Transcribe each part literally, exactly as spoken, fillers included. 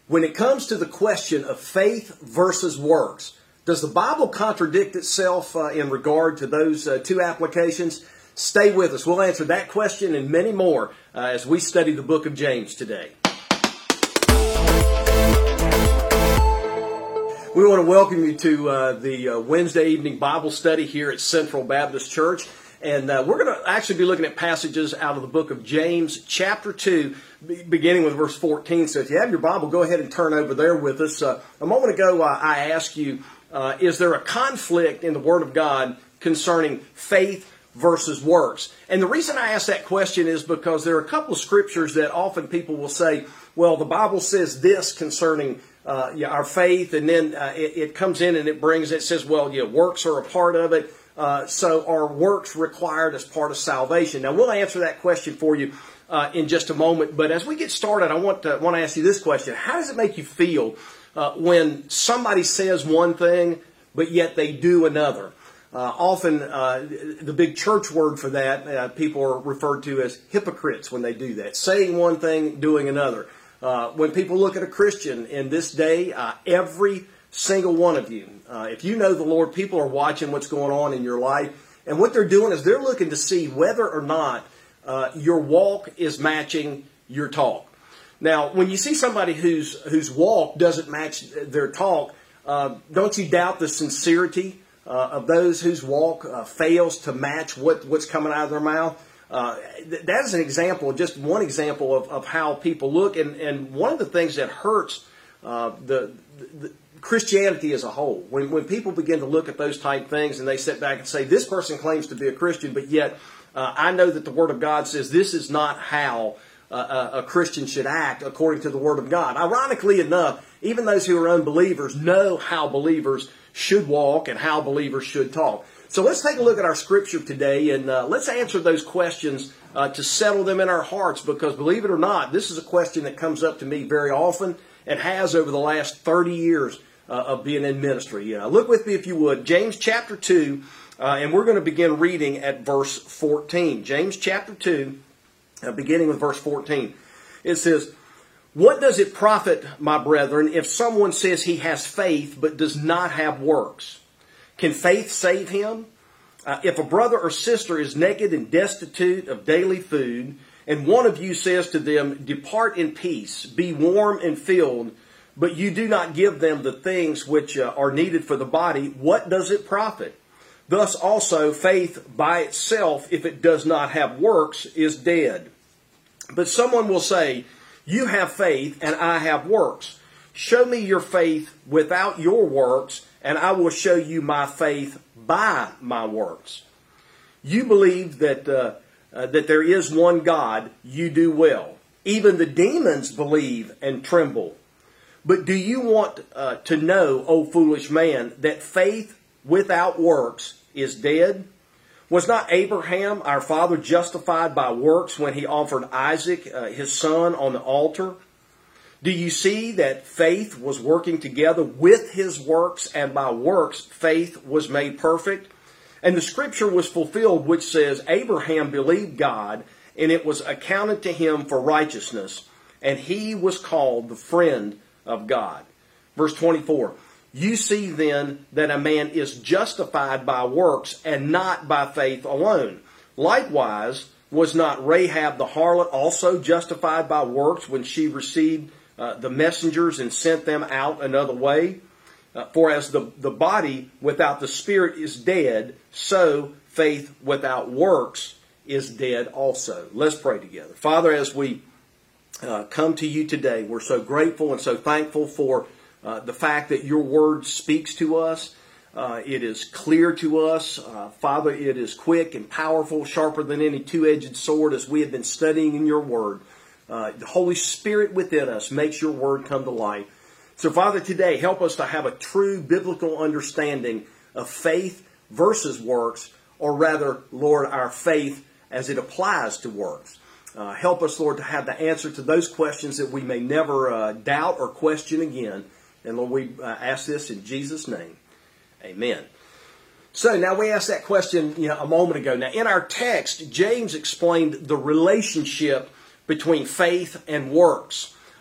When it comes to the question of faith versus works, does the Bible contradict itself uh, in regard to those uh, two applications? Stay with us. We'll answer that question and many more uh, as we study the book of James today. We want to welcome you to uh, the uh, Wednesday evening Bible study here at Central Baptist Church. And uh, we're going to actually be looking at passages out of the book of James, chapter two, beginning with verse fourteen. So if you have your Bible, go ahead and turn over there with us. Uh, a moment ago, uh, I asked you, uh, is there a conflict in the Word of God concerning faith versus works? And the reason I ask that question is because there are a couple of scriptures that often people will say, well, the Bible says this concerning uh, yeah, our faith, and then uh, it, it comes in and it brings, it says, well, yeah, works are a part of it. Uh, so are works required as part of salvation? Now, we'll answer that question for you uh, in just a moment. But as we get started, I want to want to ask you this question. How does it make you feel uh, when somebody says one thing, but yet they do another? Uh, often, uh, the big church word for that, uh, people are referred to as hypocrites when they do that. Saying one thing, doing another. Uh, when people look at a Christian in this day, uh, every single one of you, uh, if you know the Lord, people are watching what's going on in your life, and what they're doing is they're looking to see whether or not uh, your walk is matching your talk. Now, when you see somebody whose whose walk doesn't match their talk, uh, don't you doubt the sincerity uh, of those whose walk uh, fails to match what, what's coming out of their mouth? Uh, th- that is an example, just one example of, of how people look, and, and one of the things that hurts uh, the, the Christianity as a whole. When when people begin to look at those type things and they sit back and say, this person claims to be a Christian, but yet uh, I know that the Word of God says this is not how uh, a Christian should act according to the Word of God. Ironically enough, even those who are unbelievers know how believers should walk and how believers should talk. So let's take a look at our scripture today, and uh, let's answer those questions uh, to settle them in our hearts, because believe it or not, this is a question that comes up to me very often and has over the last thirty years Uh, of being in ministry. Uh, look with me if you would, James chapter two, uh, and we're going to begin reading at verse fourteen. James chapter two, uh, beginning with verse fourteen. It says, "What does it profit, my brethren, if someone says he has faith but does not have works? Can faith save him? Uh, if a brother or sister is naked and destitute of daily food, and one of you says to them, 'Depart in peace, be warm and filled,' but you do not give them the things which uh, are needed for the body, what does it profit? Thus also faith by itself, if it does not have works, is dead. But someone will say, 'You have faith and I have works. Show me your faith without your works, and I will show you my faith by my works.' You believe that, uh, uh, that there is one God, you do well. Even the demons believe and tremble. But do you want uh, to know, O foolish man, that faith without works is dead? Was not Abraham, our father, justified by works when he offered Isaac, uh, his son, on the altar? Do you see that faith was working together with his works, and by works faith was made perfect? And the scripture was fulfilled which says, Abraham believed God, and it was accounted to him for righteousness, and he was called the friend of God." Verse twenty-four, "You see then that a man is justified by works and not by faith alone. Likewise, was not Rahab the harlot also justified by works when she received uh, the messengers and sent them out another way? Uh, for as the, the body without the spirit is dead, so faith without works is dead also." Let's pray together. Father, as we Uh, come to you today, we're so grateful and so thankful for uh, the fact that your word speaks to us. Uh, it is clear to us. Uh, Father, it is quick and powerful, sharper than any two-edged sword, as we have been studying in your word. Uh, the Holy Spirit within us makes your word come to life. So, Father, today, help us to have a true biblical understanding of faith versus works, or rather, Lord, our faith as it applies to works. Uh, help us, Lord, to have the answer to those questions that we may never uh, doubt or question again. And Lord, we uh, ask this in Jesus' name. Amen. So now we asked that question you know, a moment ago. Now in our text, James explained the relationship between faith and works.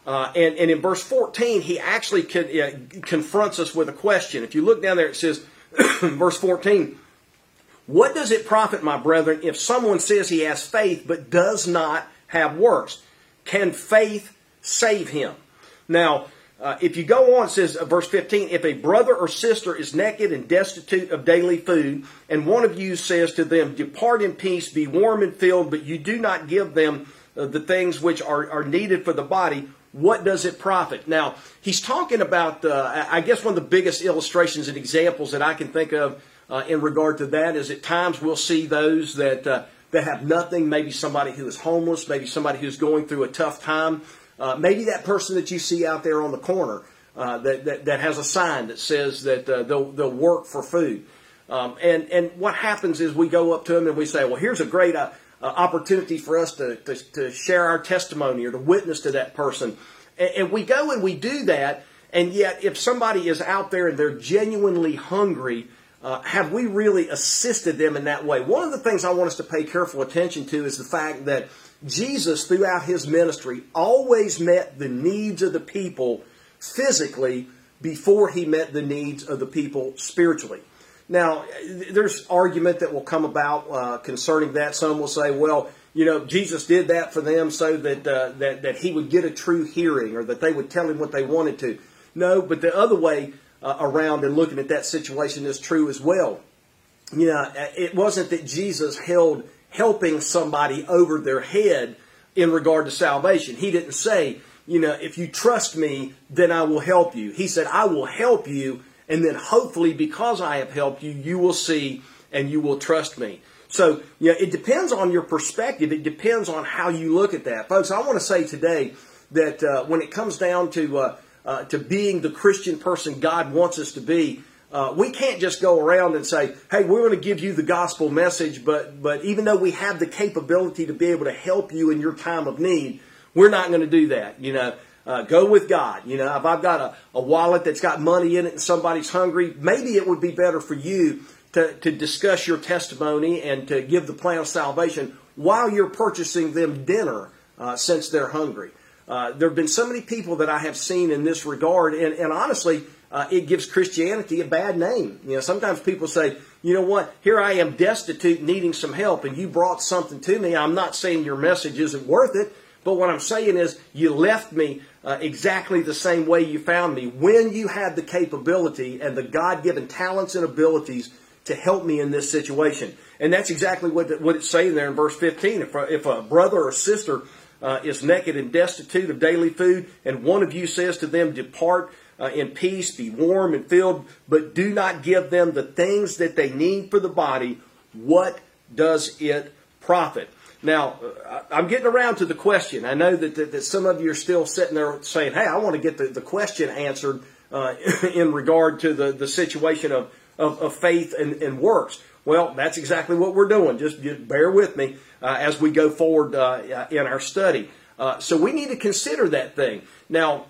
Uh, and, and in verse fourteen, he actually con, uh, confronts us with a question. If you look down there, it says, verse fourteen, what does it profit, my brethren, if someone says he has faith but does not have works? Can faith save him? Now, uh, if you go on, it says, uh, verse fifteen, if a brother or sister is naked and destitute of daily food, and one of you says to them, depart in peace, be warm and filled, but you do not give them uh, the things which are, are needed for the body, what does it profit? Now, he's talking about, uh, I guess one of the biggest illustrations and examples that I can think of uh, in regard to that is at times we'll see those that uh, that have nothing, maybe somebody who is homeless, maybe somebody who's going through a tough time, uh, maybe that person that you see out there on the corner uh, that, that, that has a sign that says that uh, they'll, they'll work for food. Um, and, and what happens is we go up to them and we say, well, here's a great uh, Uh, opportunity for us to, to, to share our testimony or to witness to that person. And, and we go and we do that, and yet if somebody is out there and they're genuinely hungry, uh, have we really assisted them in that way? One of the things I want us to pay careful attention to is the fact that Jesus, throughout his ministry, always met the needs of the people physically before he met the needs of the people spiritually. Now, there's argument that will come about uh, concerning that. Some will say, well, you know, Jesus did that for them so that, uh, that that he would get a true hearing or that they would tell him what they wanted to. No, but the other way uh, around and looking at that situation is true as well. You know, it wasn't that Jesus held helping somebody over their head in regard to salvation. He didn't say, you know, if you trust me, then I will help you. He said, I will help you. And then hopefully because I have helped you, you will see and you will trust me. So, you know, it depends on your perspective. It depends on how you look at that. Folks, I want to say today that uh, when it comes down to uh, uh, to being the Christian person God wants us to be, uh, we can't just go around and say, hey, we're going to give you the gospel message, but, but even though we have the capability to be able to help you in your time of need, we're not going to do that, you know. Uh, go with God. You know, if I've got a, a wallet that's got money in it and somebody's hungry, maybe it would be better for you to, to discuss your testimony and to give the plan of salvation while you're purchasing them dinner uh, since they're hungry. Uh, there have been so many people that I have seen in this regard, and, and honestly, uh, it gives Christianity a bad name. You know, sometimes people say, you know what, here I am destitute, needing some help, and you brought something to me. I'm not saying your message isn't worth it, but what I'm saying is you left me uh, exactly the same way you found me when you had the capability and the God-given talents and abilities to help me in this situation. And that's exactly what, the, what it's saying there in verse fifteen. If a, if a brother or sister uh, is naked and destitute of daily food, and one of you says to them, depart uh, in peace, be warm and filled, but do not give them the things that they need for the body, what does it profit? Now, I'm getting around to the question. I know that, that, that some of you are still sitting there saying, hey, I want to get the, the question answered uh, in regard to the, the situation of, of, of faith and, and works. Well, that's exactly what we're doing. Just, just bear with me uh, as we go forward uh, in our study. Uh, so we need to consider that thing. Now,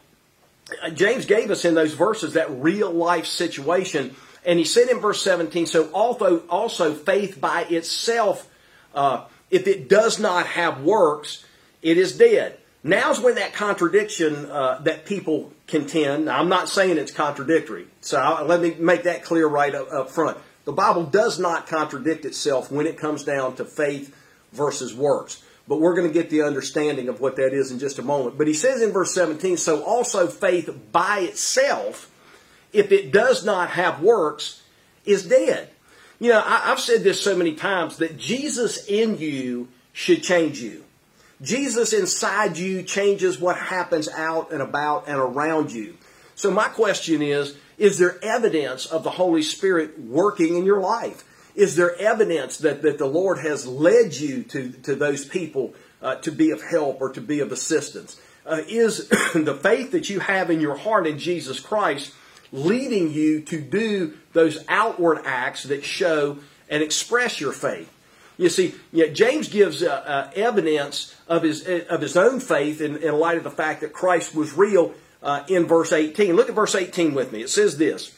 James gave us in those verses that real life situation. And he said in verse seventeen, so also, also faith by itself, uh, if it does not have works, it is dead. Now's when that contradiction uh, that people contend. Now, I'm not saying it's contradictory. So I'll, let me make that clear right up, up front. The Bible does not contradict itself when it comes down to faith versus works. But we're going to get the understanding of what that is in just a moment. But he says in verse seventeen, so also faith by itself, if it does not have works, is dead. You know, I, I've said this so many times that Jesus in you should change you. Jesus inside you changes what happens out and about and around you. So my question is, is there evidence of the Holy Spirit working in your life? Is there evidence that, that the Lord has led you to, to those people uh, to be of help or to be of assistance? Uh, is the faith that you have in your heart in Jesus Christ leading you to do those outward acts that show and express your faith? You see, yeah, James gives uh, uh, evidence of his of his own faith in, in light of the fact that Christ was real uh, in verse eighteen. Look at verse eighteen with me. It says this.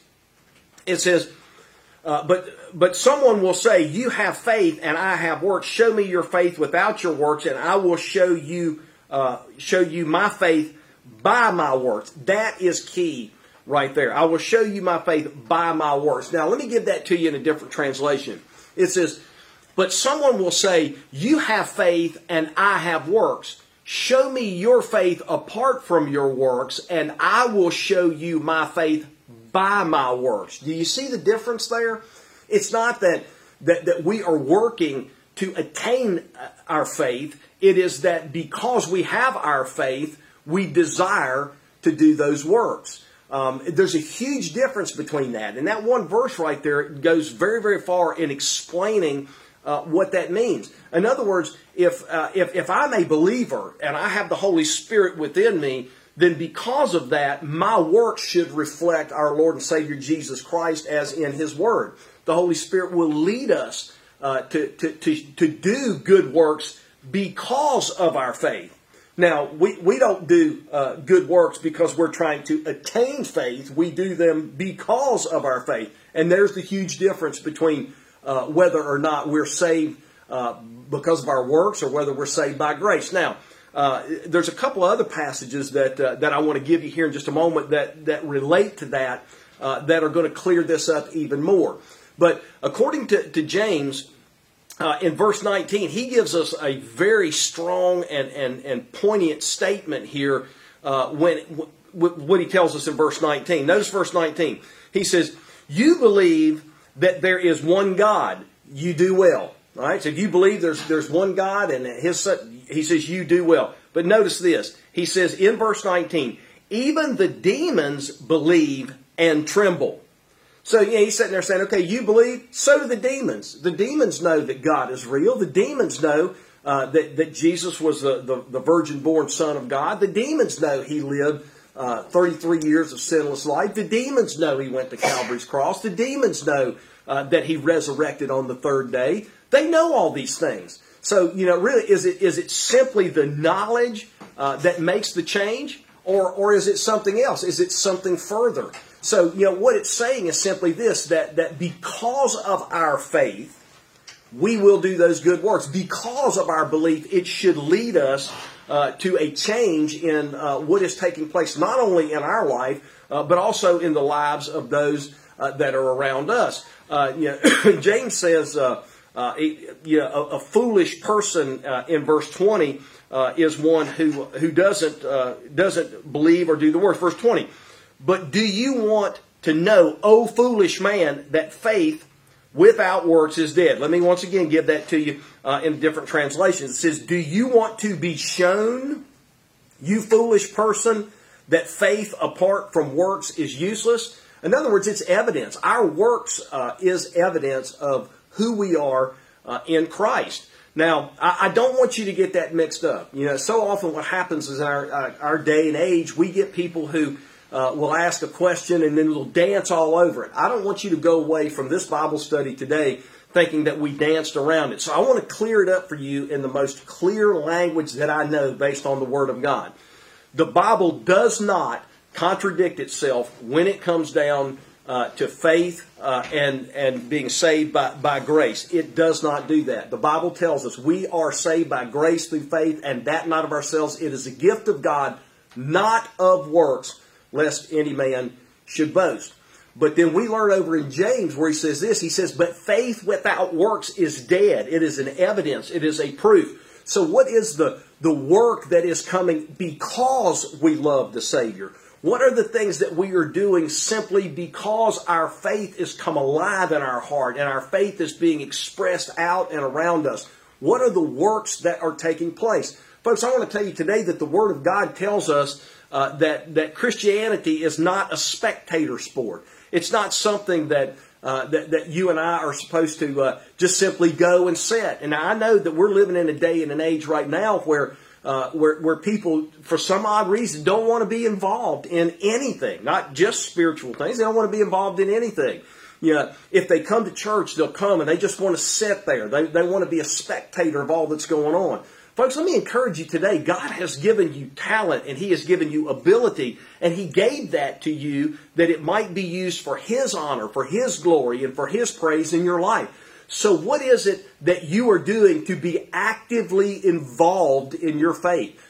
It says, uh, but but someone will say, you have faith and I have works. Show me your faith without your works, and I will show you uh, show you my faith by my works. That is key right there. I will show you my faith by my works. Now, let me give that to you in a different translation. It says, but someone will say, you have faith and I have works. Show me your faith apart from your works, and I will show you my faith by my works. Do you see the difference there? It's not that, that, that we are working to attain our faith. It is that because we have our faith, we desire to do those works. Um, there's a huge difference between that. And that one verse right there goes very, very far in explaining uh, what that means. In other words, if, uh, if, if I'm a believer and I have the Holy Spirit within me, then because of that, my works should reflect our Lord and Savior Jesus Christ as in His Word. The Holy Spirit will lead us uh, to, to, to, to do good works because of our faith. Now, we, we don't do uh, good works because we're trying to attain faith. We do them because of our faith. And there's the huge difference between uh, whether or not we're saved uh, because of our works or whether we're saved by grace. Now, uh, there's a couple of other passages that uh, that I want to give you here in just a moment that, that relate to that, uh, that are going to clear this up even more. But according to, to James, uh, in verse nineteen, he gives us a very strong and, and, and poignant statement here uh, when w- w- what he tells us in verse nineteen. Notice verse nineteen. He says, you believe that there is one God, you do well. All right, so if you believe there's there's one God and His Son, he says you do well. But notice this. He says in verse nineteen, even the demons believe and tremble. So yeah, he's sitting there saying, okay, you believe, so do the demons. The demons know that God is real. The demons know uh, that, that Jesus was the, the, the virgin-born Son of God. The demons know He lived uh, thirty-three years of sinless life. The demons know He went to Calvary's cross. The demons know uh, that He resurrected on the third day. They know all these things. So, you know, really, is it is it simply the knowledge uh, that makes the change? Or, or is it something else? Is it something further? So, you know, what it's saying is simply this, that, that because of our faith, we will do those good works. Because of our belief, it should lead us uh, to a change in uh, what is taking place, not only in our life, uh, but also in the lives of those uh, that are around us. Uh, you know, James says, uh, uh, a, you know, a, a foolish person uh, in verse twenty uh, is one who who doesn't uh, doesn't believe or do the works. Verse twenty. But do you want to know, O foolish man, that faith without works is dead? Let me once again give that to you uh, in different translations. It says, do you want to be shown, you foolish person, that faith apart from works is useless? In other words, it's evidence. Our works uh, is evidence of who we are uh, in Christ. Now, I, I don't want you to get that mixed up. You know, so often what happens is in our, our, our day and age, we get people who Uh, will ask a question and then will dance all over it. I don't want you to go away from this Bible study today thinking that we danced around it. So I want to clear it up for you in the most clear language that I know based on the Word of God. The Bible does not contradict itself when it comes down uh, to faith uh, and, and being saved by, by grace. It does not do that. The Bible tells us we are saved by grace through faith, and that not of ourselves. It is a gift of God, not of works, lest any man should boast. But then we learn over in James where he says this. He says, but faith without works is dead. It is an evidence. It is a proof. So what is the, the work that is coming because we love the Savior? What are the things that we are doing simply because our faith is come alive in our heart and our faith is being expressed out and around us? What are the works that are taking place? Folks, I want to tell you today that the Word of God tells us Uh, that, that Christianity is not a spectator sport. It's not something that, uh, that, that you and I are supposed to uh, just simply go and sit. And I know that we're living in a day and an age right now where, uh, where, where people, for some odd reason, don't want to be involved in anything. Not just spiritual things. They don't want to be involved in anything. You know, if they come to church, they'll come and they just want to sit there. They, they want to be a spectator of all that's going on. Folks, let me encourage you today. God has given you talent and He has given you ability, and He gave that to you that it might be used for His honor, for His glory, and for His praise in your life. So what is it that you are doing to be actively involved in your faith?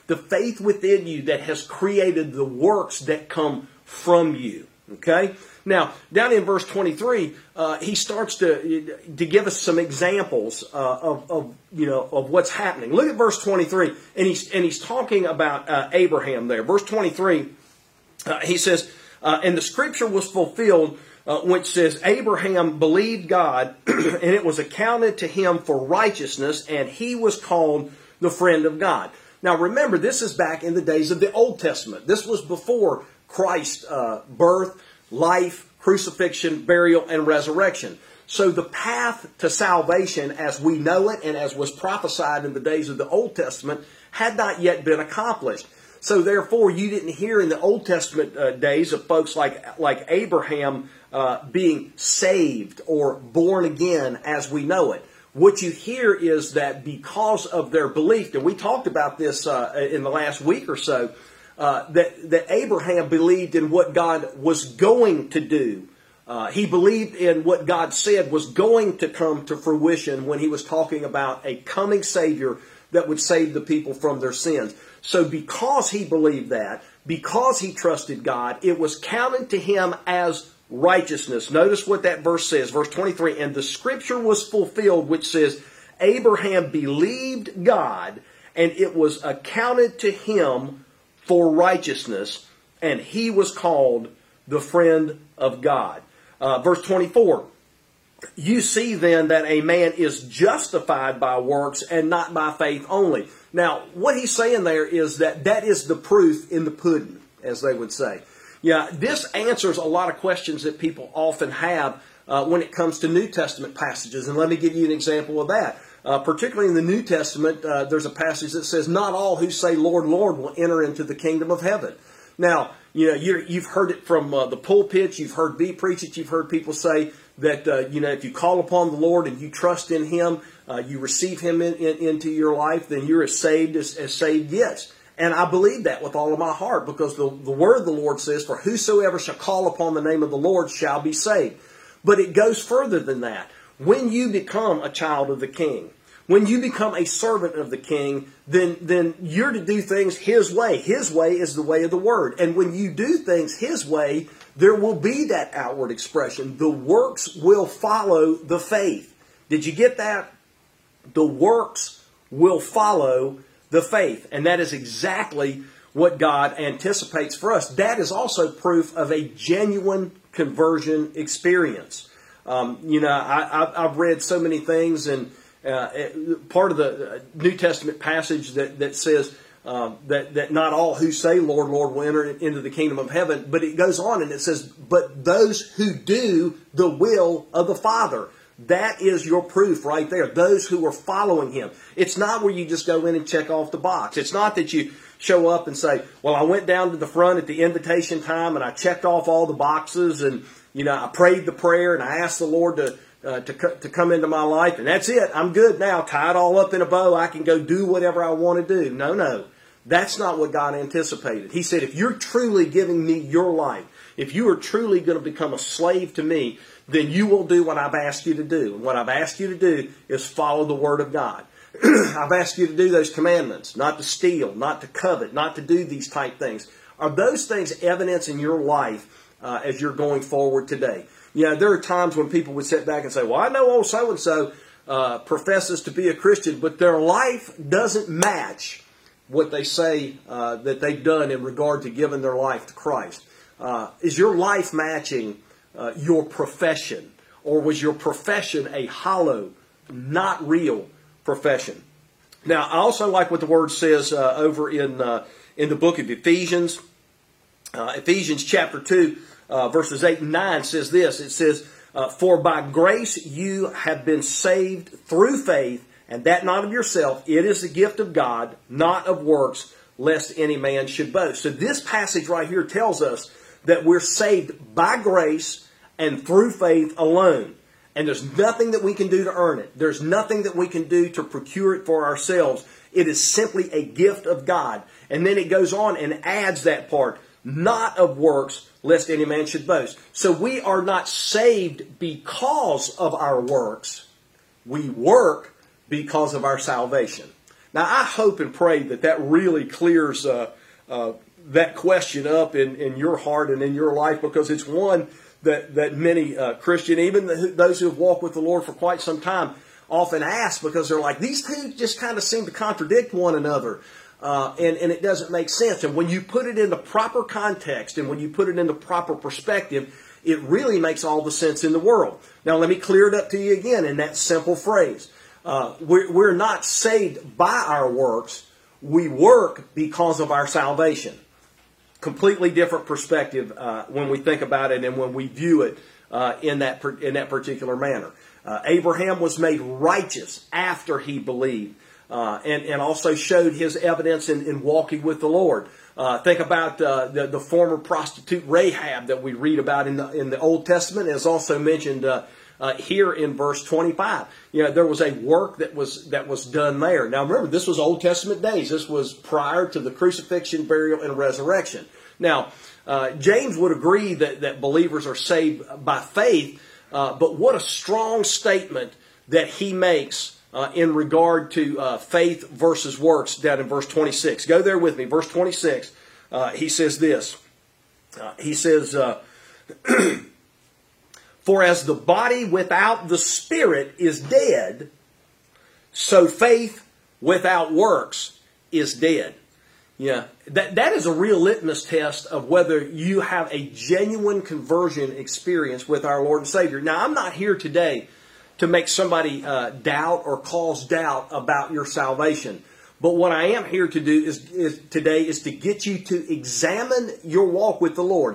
the faith within you that has created the works that come from you. Okay? Now, down in verse twenty-three, uh, he starts to to give us some examples uh, of, of you know of what's happening. Look at verse twenty-three, and he's and he's talking about uh, Abraham there. Verse twenty-three, uh, he says, uh, and the scripture was fulfilled, uh, which says, Abraham believed God, and it was accounted to him for righteousness, and he was called the friend of God. Now, remember, this is back in the days of the Old Testament. This was before Christ's uh, birth, life, crucifixion, burial, and resurrection. So the path to salvation as we know it and as was prophesied in the days of the Old Testament had not yet been accomplished. So therefore, you didn't hear in the Old Testament uh, days of folks like, like Abraham uh, being saved or born again as we know it. What you hear is that because of their belief, and we talked about this uh, in the last week or so, Uh, that, that Abraham believed in what God was going to do. Uh, he believed in what God said was going to come to fruition when he was talking about a coming Savior that would save the people from their sins. So because he believed that, because he trusted God, it was counted to him as righteousness. Notice what that verse says, verse twenty-three, and the scripture was fulfilled, which says, Abraham believed God, and it was accounted to him for righteousness, and he was called the friend of God. Uh, verse twenty-four, you see then that a man is justified by works and not by faith only. Now, what he's saying there is that that is the proof in the pudding, as they would say. Yeah, this answers a lot of questions that people often have uh, when it comes to New Testament passages, and let me give you an example of that. Uh, particularly in the New Testament, uh, there's a passage that says, not all who say, Lord, Lord, will enter into the kingdom of heaven. Now, you know, you're, you've heard it from uh, the pulpits, you've heard me preach it, you've heard people say that, uh, you know, if you call upon the Lord and you trust in Him, uh, you receive Him in, in, into your life, then you're as saved as, as saved gets. And I believe that with all of my heart, because the, the word of the Lord says, for whosoever shall call upon the name of the Lord shall be saved. But it goes further than that. When you become a child of the King, when you become a servant of the King, then, then you're to do things His way. His way is the way of the Word. And when you do things His way, there will be that outward expression. The works will follow the faith. Did you get that? The works will follow the faith. And that is exactly what God anticipates for us. That is also proof of a genuine conversion experience. Um, you know, I, I've read so many things, and uh, part of the New Testament passage that, that says uh, that, that not all who say, Lord, Lord, will enter into the kingdom of heaven. But it goes on and it says, but those who do the will of the Father. That is your proof right there. Those who are following Him. It's not where you just go in and check off the box. It's not that you show up and say, well, I went down to the front at the invitation time and I checked off all the boxes, and you know, I prayed the prayer and I asked the Lord to uh, to to come into my life, and that's it. I'm good now. Tie it all up in a bow. I can go do whatever I want to do. No, no. That's not what God anticipated. He said, if you're truly giving me your life, if you are truly going to become a slave to me, then you will do what I've asked you to do. And what I've asked you to do is follow the Word of God. I've asked you to do those commandments, not to steal, not to covet, not to do these type things. Are those things evidence in your life uh, as you're going forward today? You know, there are times when people would sit back and say, well, I know old so-and-so uh, professes to be a Christian, but their life doesn't match what they say uh, that they've done in regard to giving their life to Christ. Uh, is your life matching uh, your profession? Or was your profession a hollow, not real profession? Now, I also like what the Word says uh, over in uh, in the book of Ephesians. Uh, Ephesians chapter two, uh, verses eight and nine says this. It says, uh, for by grace you have been saved through faith, and that not of yourself. It is the gift of God, not of works, lest any man should boast. So this passage right here tells us that we're saved by grace and through faith alone. And there's nothing that we can do to earn it. There's nothing that we can do to procure it for ourselves. It is simply a gift of God. And then it goes on and adds that part, not of works, lest any man should boast. So we are not saved because of our works. We work because of our salvation. Now, I hope and pray that that really clears uh, uh, that question up in, in your heart and in your life, because it's one that, that many uh, Christian, even the, those who have walked with the Lord for quite some time, often ask, because they're like, these two just kind of seem to contradict one another. Uh, and, and it doesn't make sense. And when you put it in the proper context and when you put it in the proper perspective, it really makes all the sense in the world. Now, let me clear it up to you again in that simple phrase. Uh, we're, we're not saved by our works. We work because of our salvation. Completely different perspective uh, when we think about it and when we view it uh, in that in that particular manner. Uh, Abraham was made righteous after he believed. Uh, and, and also showed his evidence in, in walking with the Lord. Uh, think about uh, the, the former prostitute Rahab that we read about in the, in the Old Testament. It's also mentioned uh, uh, here in verse twenty-five. You know, there was a work that was that was done there. Now remember, this was Old Testament days. This was prior to the crucifixion, burial, and resurrection. Now, uh, James would agree that, that believers are saved by faith, uh, but what a strong statement that he makes Uh, in regard to uh, faith versus works down in verse twenty-six. Go there with me. Verse twenty-six, uh, he says this. Uh, he says, uh, for as the body without the spirit is dead, so faith without works is dead. Yeah, that, that is a real litmus test of whether you have a genuine conversion experience with our Lord and Savior. Now, I'm not here today to make somebody uh, doubt or cause doubt about your salvation. But what I am here to do is, is today is to get you to examine your walk with the Lord.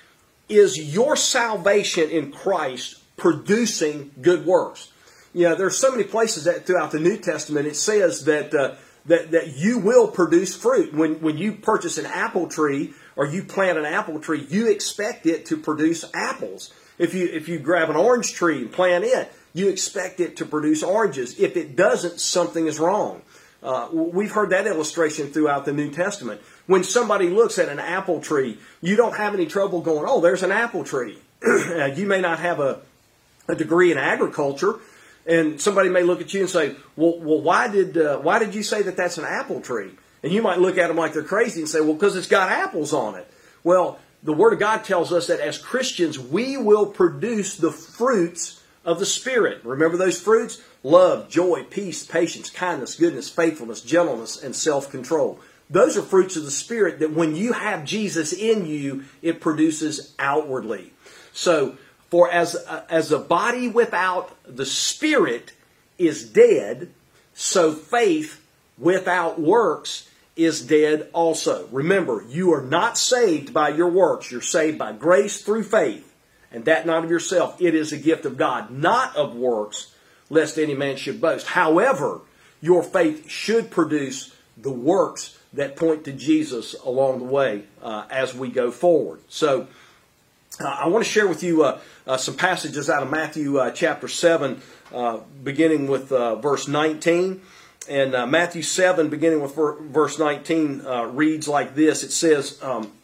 Is your salvation in Christ producing good works? You know, there's so many places that throughout the New Testament it says that uh, that that you will produce fruit. When when you purchase an apple tree or you plant an apple tree, you expect it to produce apples. If you if you grab an orange tree and plant it, you expect it to produce oranges. If it doesn't, something is wrong. Uh, we've heard that illustration throughout the New Testament. When somebody looks at an apple tree, you don't have any trouble going, oh, there's an apple tree. You may not have a, a degree in agriculture, and somebody may look at you and say, well, well why did uh, why did you say that that's an apple tree? And you might look at them like they're crazy and say, well, because it's got apples on it. Well, the Word of God tells us that as Christians, we will produce the fruits of the Spirit. Remember those fruits? Love, joy, peace, patience, kindness, goodness, faithfulness, gentleness, and self-control. Those are fruits of the Spirit that when you have Jesus in you, it produces outwardly. So, for as a, as a body without the Spirit is dead, so faith without works is dead also. Remember, you are not saved by your works. You're saved by grace through faith. And that not of yourself. It is a gift of God, not of works, lest any man should boast. However, your faith should produce the works that point to Jesus along the way uh, as we go forward. So, uh, I want to share with you uh, uh, some passages out of Matthew uh, chapter seven, uh, beginning with uh, verse nineteen. And uh, Matthew seven, beginning with ver- verse nineteen, uh, reads like this. It says, um,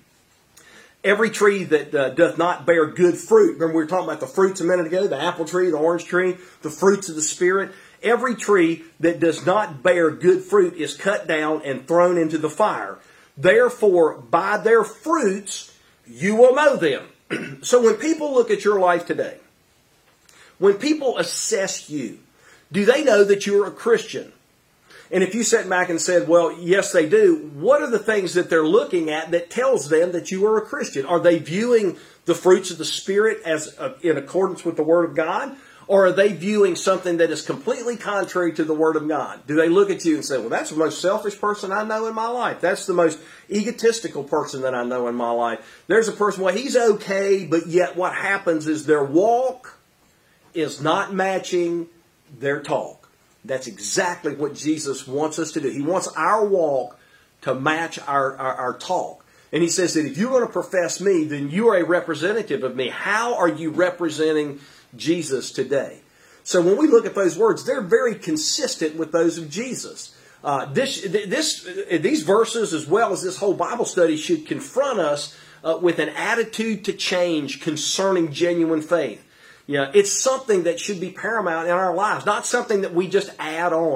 every tree that uh, doth not bear good fruit. Remember we were talking about the fruits a minute ago, the apple tree, the orange tree, the fruits of the Spirit. Every tree that does not bear good fruit is cut down and thrown into the fire. Therefore, by their fruits, you will know them. So when people look at your life today, when people assess you, do they know that you're a Christian? And if you sat back and said, well, yes, they do, what are the things that they're looking at that tells them that you are a Christian? Are they viewing the fruits of the Spirit as uh, in accordance with the Word of God? Or are they viewing something that is completely contrary to the Word of God? Do they look at you and say, well, that's the most selfish person I know in my life. That's the most egotistical person that I know in my life. There's a person, well, he's okay, but yet what happens is their walk is not matching their talk. That's exactly what Jesus wants us to do. He wants our walk to match our, our, our talk. And he says that if you're going to profess me, then you are a representative of me. How are you representing Jesus today? So when we look at those words, they're very consistent with those of Jesus. Uh, this, this, these verses, as well as this whole Bible study, should confront us uh, with an attitude to change concerning genuine faith. Yeah, it's something that should be paramount in our lives, not something that we just add on.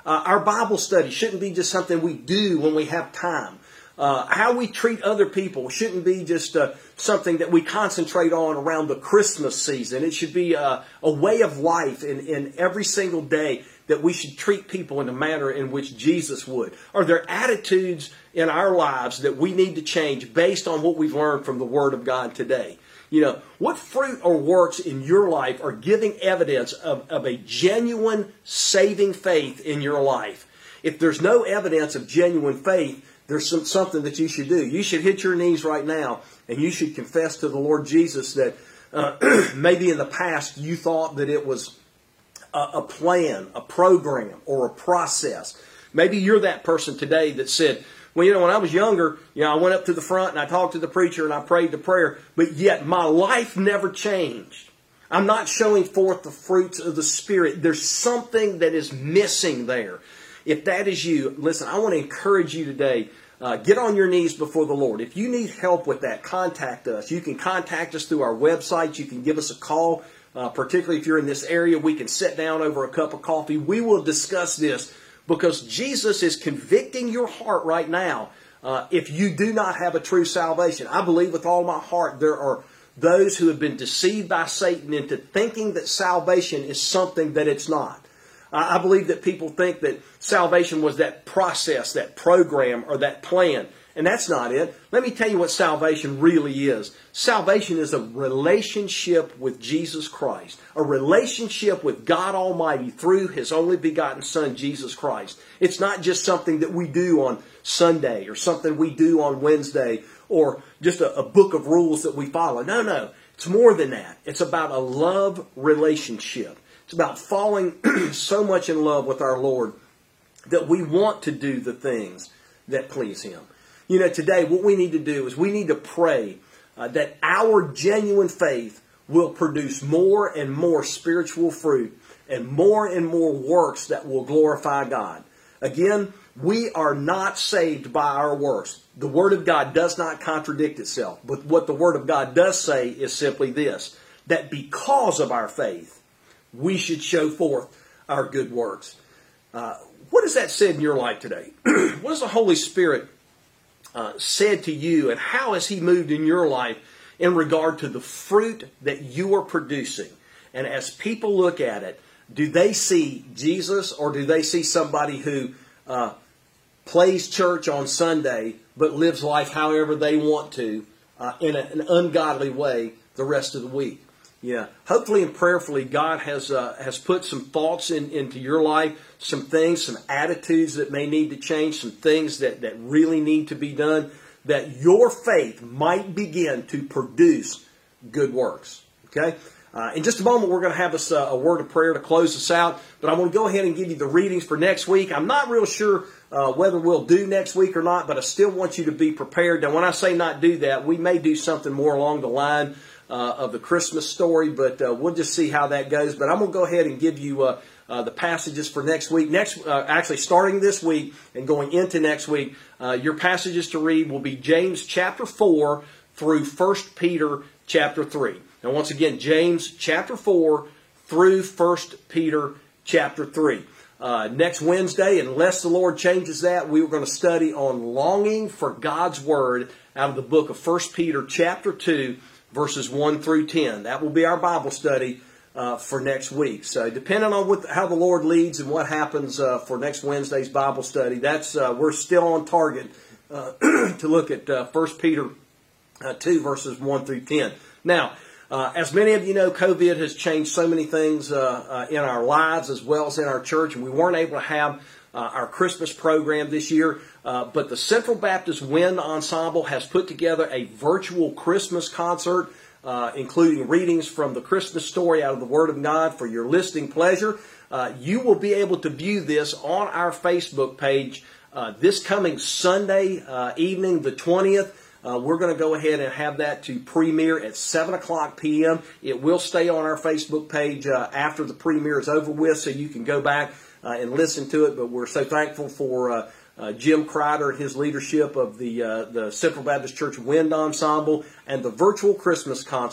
Uh, our Bible study shouldn't be just something we do when we have time. Uh, how we treat other people shouldn't be just uh, something that we concentrate on around the Christmas season. It should be a, a way of life in, in every single day that we should treat people in the manner in which Jesus would. Are there attitudes in our lives that we need to change based on what we've learned from the Word of God today? You know, what fruit or works in your life are giving evidence of, of a genuine saving faith in your life? If there's no evidence of genuine faith, there's some, something that you should do. You should hit your knees right now and you should confess to the Lord Jesus that uh, maybe in the past you thought that it was a, a plan, a program, or a process. Maybe you're that person today that said, well, you know, when I was younger, you know, I went up to the front and I talked to the preacher and I prayed the prayer, but yet my life never changed. I'm not showing forth the fruits of the Spirit. There's something that is missing there. If that is you, listen, I want to encourage you today, uh, get on your knees before the Lord. If you need help with that, contact us. You can contact us through our website. You can give us a call, uh, particularly if you're in this area. We can sit down over a cup of coffee. We will discuss this, because Jesus is convicting your heart right now uh, if you do not have a true salvation. I believe with all my heart there are those who have been deceived by Satan into thinking that salvation is something that it's not. I believe that people think that salvation was that process, that program, or that plan. And that's not it. Let me tell you what salvation really is. Salvation is a relationship with Jesus Christ. A relationship with God Almighty through His only begotten Son, Jesus Christ. It's not just something that we do on Sunday or something we do on Wednesday or just a, a book of rules that we follow. No, no. It's more than that. It's about a love relationship. It's about falling so much in love with our Lord that we want to do the things that please Him. You know, today what we need to do is we need to pray uh, that our genuine faith will produce more and more spiritual fruit and more and more works that will glorify God. Again, we are not saved by our works. The Word of God does not contradict itself. But what the Word of God does say is simply this, that because of our faith, we should show forth our good works. Uh, what has that said in your life today? What has the Holy Spirit uh, said to you, and how has He moved in your life in regard to the fruit that you are producing? And as people look at it, do they see Jesus, or do they see somebody who uh, plays church on Sunday but lives life however they want to uh, in a, an ungodly way the rest of the week? Yeah, hopefully and prayerfully, God has uh, has put some thoughts in, into your life, some things, some attitudes that may need to change, some things that, that really need to be done, that your faith might begin to produce good works. Okay? Uh, in just a moment, we're going to have us uh, a word of prayer to close us out, but I want to go ahead and give you the readings for next week. I'm not real sure uh, whether we'll do next week or not, but I still want you to be prepared. Now, when I say not do that, we may do something more along the line Uh, of the Christmas story, but uh, we'll just see how that goes. But I'm going to go ahead and give you uh, uh, the passages for next week. Next, uh, actually starting this week and going into next week, uh, your passages to read will be James chapter four through First Peter chapter three. Now, once again, James chapter four through First Peter chapter three. Uh, next Wednesday, unless the Lord changes that, we are going to study on longing for God's Word out of the book of First Peter chapter two, verses one through ten. That will be our Bible study uh, for next week. So depending on what, how the Lord leads and what happens uh, for next Wednesday's Bible study, that's uh, we're still on target uh, to look at uh, First Peter uh, two, verses one through ten. Now, uh, as many of you know, COVID has changed so many things uh, uh, in our lives as well as in our church, and we weren't able to have uh, our Christmas program this year. Uh, but the Central Baptist Wind Ensemble has put together a virtual Christmas concert, uh, including readings from the Christmas story out of the Word of God for your listening pleasure. Uh, you will be able to view this on our Facebook page uh, this coming Sunday uh, evening, the twentieth. Uh, we're going to go ahead and have that to premiere at seven o'clock p.m. It will stay on our Facebook page uh, after the premiere is over with, so you can go back uh, and listen to it. But we're so thankful for Uh, Uh, Jim Crider and his leadership of the uh, the Central Baptist Church Wind Ensemble and the virtual Christmas concert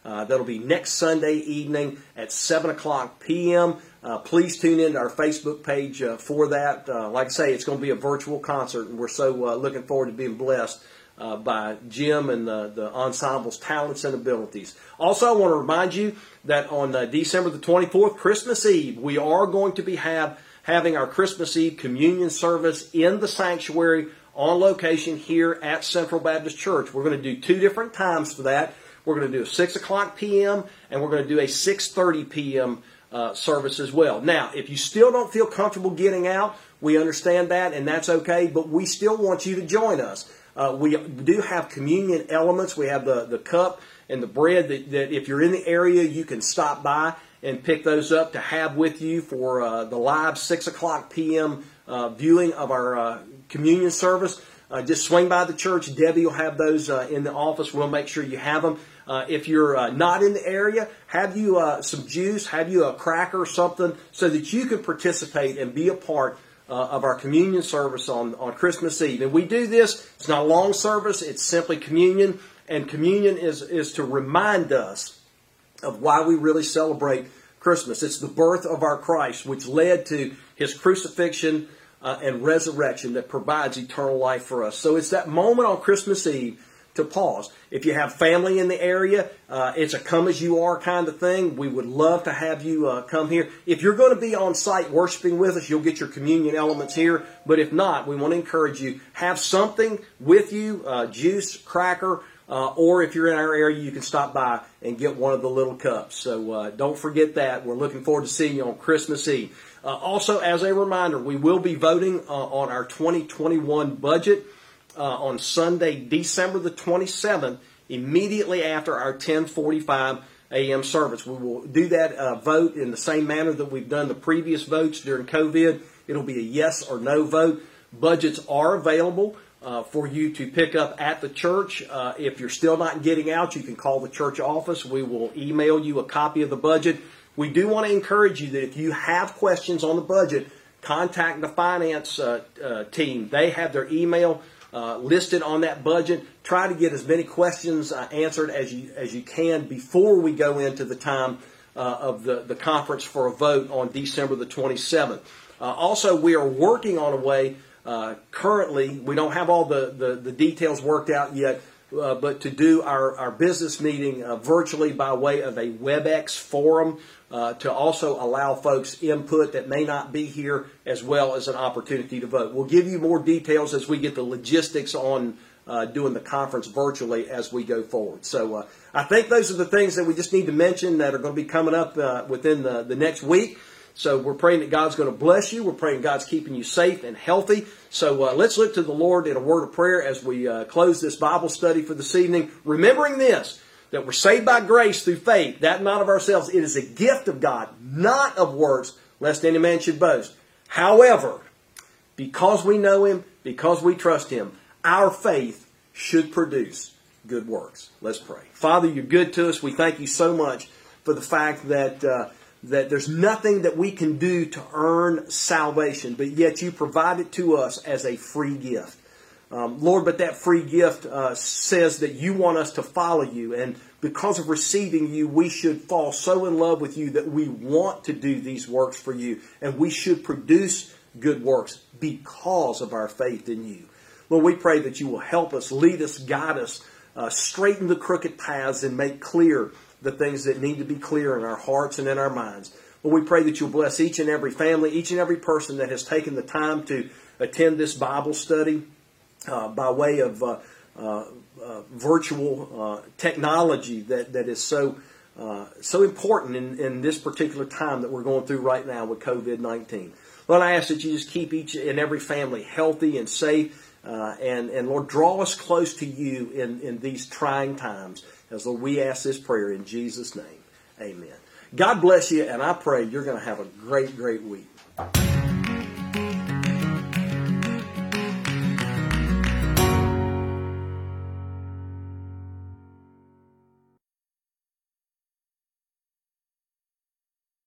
Uh, that'll be next Sunday evening at seven o'clock p.m. Uh, please tune in to our Facebook page uh, for that. Uh, like I say, it's going to be a virtual concert, and we're so uh, looking forward to being blessed uh, by Jim and the, the ensemble's talents and abilities. Also, I want to remind you that on uh, December the twenty-fourth, Christmas Eve, we are going to be have, having our Christmas Eve communion service in the sanctuary on location here at Central Baptist Church. We're going to do two different times for that. We're going to do a six o'clock p.m. and we're going to do a six thirty p.m. Uh, service as well. Now, if you still don't feel comfortable getting out, we understand that, and that's okay, but we still want you to join us. Uh, we do have communion elements. We have the, the cup and the bread that, that if you're in the area, you can stop by and pick those up to have with you for uh, the live six o'clock p.m. Uh, viewing of our uh, communion service. Uh, just swing by the church. Debbie will have those uh, in the office. We'll make sure you have them. Uh, if you're uh, not in the area, have you uh, some juice, have you a cracker or something so that you can participate and be a part uh, of our communion service on, on Christmas Eve. And we do this. It's not a long service. It's simply communion. And communion is, is to remind us of why we really celebrate Christmas. It's the birth of our Christ, which led to His crucifixion uh, and resurrection that provides eternal life for us. So it's that moment on Christmas Eve to pause. If you have family in the area, uh, it's a come-as-you-are kind of thing. We would love to have you uh, come here. If you're going to be on site worshiping with us, you'll get your communion elements here. But if not, we want to encourage you, have something with you, uh, juice, cracker, uh, or if you're in our area, you can stop by and get one of the little cups. So uh, don't forget that. We're looking forward to seeing you on Christmas Eve. Uh, also, as a reminder, we will be voting uh, on our twenty twenty-one budget Uh, on Sunday, December the twenty-seventh, immediately after our ten forty-five a.m. service. We will do that uh, vote in the same manner that we've done the previous votes during COVID. It'll be a yes or no vote. Budgets are available uh, for you to pick up at the church. Uh, if you're still not getting out, you can call the church office. We will email you a copy of the budget. We do want to encourage you that if you have questions on the budget, contact the finance uh, uh, team. They have their email Uh, listed on that budget. Try to get as many questions uh, answered as you as you can before we go into the time uh, of the, the conference for a vote on December the twenty-seventh. Uh, also, we are working on a way uh, currently, we don't have all the, the, the details worked out yet, uh, but to do our, our business meeting uh, virtually by way of a WebEx forum uh, to also allow folks input that may not be here, as well as an opportunity to vote. We'll give you more details as we get the logistics on uh, doing the conference virtually as we go forward. So uh, I think those are the things that we just need to mention that are going to be coming up uh, within the, the next week. So we're praying that God's going to bless you. We're praying God's keeping you safe and healthy. So uh, let's look to the Lord in a word of prayer as we uh, close this Bible study for this evening, remembering this, that we're saved by grace through faith, that not of ourselves. It is a gift of God, not of works, lest any man should boast. However, because we know Him, because we trust Him, our faith should produce good works. Let's pray. Father, you're good to us. We thank you so much for the fact that uh, that there's nothing that we can do to earn salvation, but yet you provide it to us as a free gift. Um, Lord, but that free gift uh, says that you want us to follow you, and because of receiving you, we should fall so in love with you that we want to do these works for you, and we should produce good works because of our faith in you. Lord, we pray that you will help us, lead us, guide us, uh, straighten the crooked paths, and make clear the things that need to be clear in our hearts and in our minds. Lord, we pray that you'll bless each and every family, each and every person that has taken the time to attend this Bible study uh, by way of uh, uh, uh, virtual uh, technology that, that is so uh, so important in, in this particular time that we're going through right now with COVID nineteen. Lord, I ask that you just keep each and every family healthy and safe, uh, and, and Lord, draw us close to you in, in these trying times. As Lord, we ask this prayer in Jesus' name. Amen. God bless you, and I pray you're going to have a great, great week.